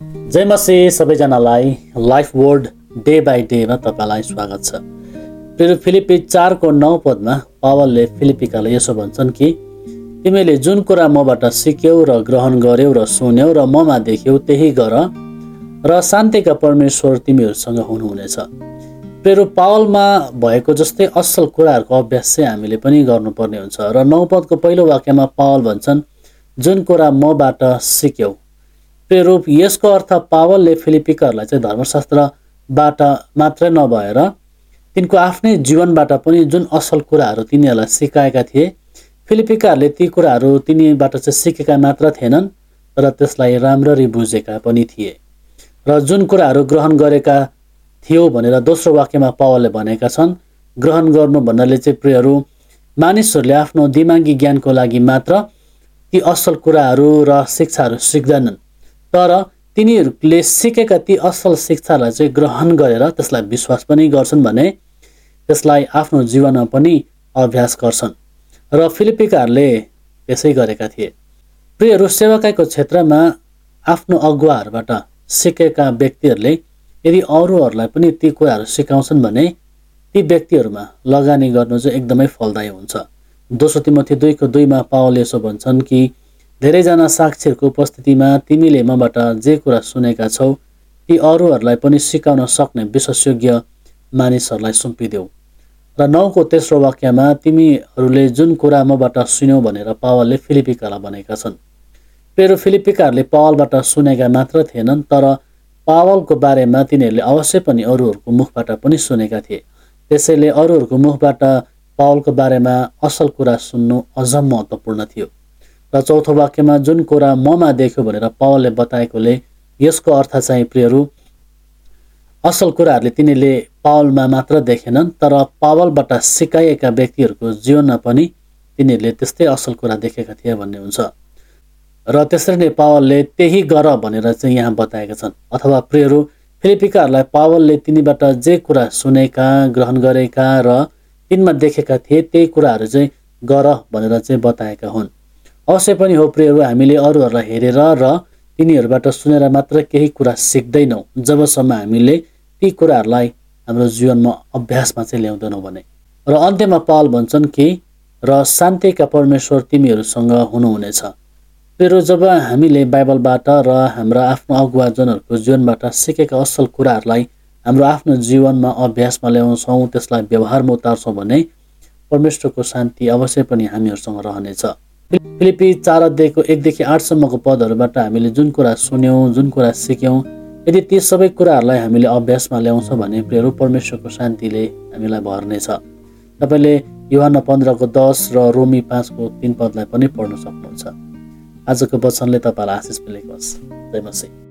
जय मसीह सबैजनालाई life word day by डेमा तपाईलाई स्वागत छ। फेरि फिलिपी 4:9 पदमा पावलले फिलिपीकालाई यसो भन्छन् कि तिमीले जुन कुरा मबाट सिक्यौ र ग्रहण गर्यौ र सुन्यौ र ममा देख्यौ त्यही गर र शान्तिका परमेश्वर तिमीहरूसँग हुनुहुनेछ। फेरि पावलमा भएको जस्तै असल कुराहरूको अभ्यास चाहिँ हामीले पनि गर्नुपर्ने हुन्छ र 9 पदको पहिलो वाक्यमा पावल भन्छन् जुन कुरा मबाट सिक्यौ। प्रेरूप यसको अर्थ पावलले फिलिपीकाहरूलाई चाहिँ धर्मशास्त्रबाट मात्रै नभएर तिनको आफ्नै जीवनबाट पनि जुन असल कुराहरू तिनीहरूलाई सिकाएका थिए, फिलिपीकाहरूले ती कुराहरू तिनीबाट चाहिँ सिकेका मात्र थिएनन् तर त्यसलाई राम्ररी बुझेका पनि थिए र जुन कुराहरू ग्रहण गरेका थियो भनेर दोस्रो वाक्यमा पावलले भनेका छन्। ग्रहण गर्नु भन्नाले चाहिँ प्रियहरू मानिसहरूले आफ्नो दिमागी ज्ञानको लागि मात्र ती असल कुराहरू र शिक्षाहरू सिक्दैनन्, तर तिनीहरूले सिकेका ती असल शिक्षालाई चाहिँ ग्रहण गरेर त्यसलाई विश्वास पनि गर्छन् भने त्यसलाई आफ्नो जीवनमा पनि अभ्यास गर्छन् र फिलिपीकाहरूले त्यसै गरेका थिए। प्रियहरू सेवाकाईको क्षेत्रमा आफ्नो अगुवाहरूबाट सिकेका व्यक्तिहरूले यदि अरूहरूलाई पनि ती कुराहरू सिकाउँछन् भने ती व्यक्तिहरूमा लगानी गर्नु चाहिँ एकदमै फलदायी हुन्छ। दोस्रो तिमोथी 2:2मा पावलले यसो भन्छन् कि धेरैजना साक्षीहरूको उपस्थितिमा तिमीले मबाट जे कुरा सुनेका छौ ती अरूहरूलाई पनि सिकाउन सक्ने विशेषज्ञ मानिसहरूलाई सुम्पिदेऊ। र 9को तेस्रो वाक्यमा तिमीहरूले जुन कुरा मबाट सुन्यौ भनेर पावलले फिलिपीकालाई भनेका छन्। फेरि फिलिपीकाहरूले पावलबाट सुनेका मात्र थिएनन् तर पावलको बारेमा तिनीहरूले अवश्य पनि अरूहरूको मुखबाट पनि सुनेका थिए। त्यसैले अरूहरूको मुखबाट पावलको बारेमा असल कुरा सुन्नु अझ महत्त्वपूर्ण थियो। र चौथो वाक्यमा जुन कुरा ममा देख्यो भनेर पावलले बताएकोले यसको अर्थ चाहिँ प्रियहरू असल कुराहरूले तिनीहरूले पावलमा मात्र देखेनन् तर पावलबाट सिकाइएका व्यक्तिहरूको जीवनमा पनि तिनीहरूले त्यस्तै असल कुरा देखेका थिए भन्ने हुन्छ। र त्यसरी नै पावलले त्यही गर भनेर चाहिँ यहाँ बताएका छन्। अथवा प्रियहरू फिलिपीकाहरूलाई पावलले तिनीबाट जे कुरा सुनेका ग्रहण गरेका र तिनमा देखेका थिए त्यही कुराहरू चाहिँ गर भनेर चाहिँ बताएका हुन्। अवश्य पनि हो प्रियहरू हामीले अरूहरूलाई हेरेर र तिनीहरूबाट सुनेर मात्र केही कुरा सिक्दैनौँ जबसम्म हामीले ती कुराहरूलाई हाम्रो जीवनमा अभ्यासमा चाहिँ ल्याउँदैनौँ भने। र अन्त्यमा पावल भन्छन् कि र शान्तिका परमेश्वर तिमीहरूसँग हुनुहुनेछ। प्रियहरू जब हामीले बाइबलबाट र हाम्रा आफ्नो अगुवाजनहरूको जीवनबाट सिकेका असल कुराहरूलाई हाम्रो आफ्नो जीवनमा अभ्यासमा ल्याउँछौँ, त्यसलाई व्यवहारमा उतार्छौँ भने परमेश्वरको शान्ति अवश्य पनि हामीहरूसँग रहनेछ। फिलिपी 4:1-8सम्मको पदहरूबाट हामीले जुन कुरा सुन्यौँ जुन कुरा सिक्यौँ यदि ती सबै कुराहरूलाई हामीले अभ्यासमा ल्याउँछौँ भने प्रियहरू परमेश्वरको शान्तिले हामीलाई भर्नेछ। तपाईँले यूहन्ना 15:10 र रोमी 5:3 पदलाई पनि पढ्न सक्नुहुन्छ। आजको वचनले तपाईँलाई आशिष मिलेको होस्। जय मसीह।